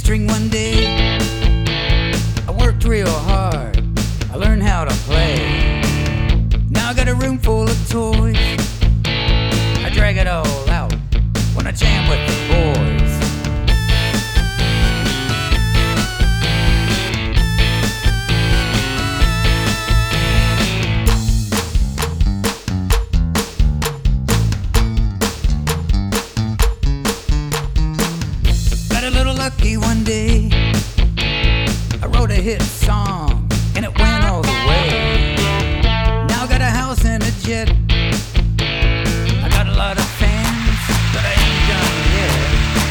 string one day. I worked real hard, I learned how to play. Now I got a room full of toys, I drag it all out when I jam with the boys. Got a little lucky one day, I wrote a hit song and it went all the way. Now I got a house and a jet, I got a lot of fans, but I ain't done yet.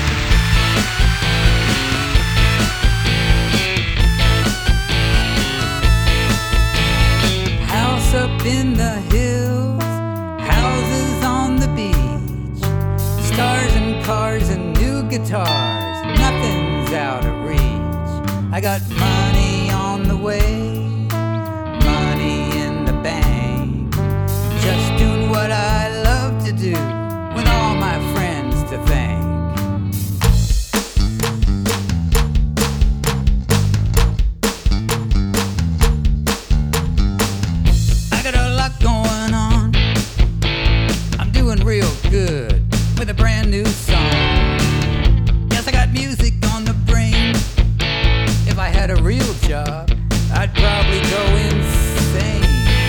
House up in the hills, houses on the beach, stars and cars and new guitars, nothing's out of reach. I got money on the way, money in the bank, just doing what I love to do with all my friends to thank. I got a lot going on, I'm doing real good with a brand new song. Yes, I got music on the brain. If I had a real job, I'd probably go insane.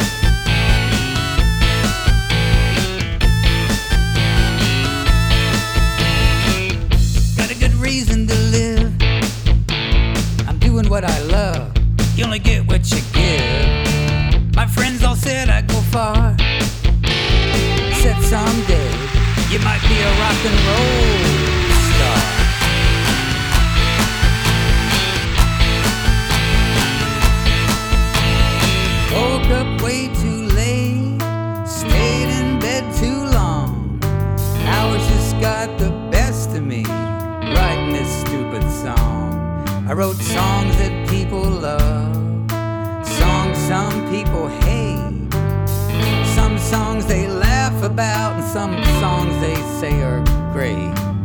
Got a good reason to live, I'm doing what I love, you only get what you give. My friends all said I'd go far, said someday you might be a rock and roll star. Woke up way too late, stayed in bed too long. Hours just got the best of me, writing this stupid song. I wrote songs that people love, songs some people hate, some songs they laugh about, and some songs they say are great.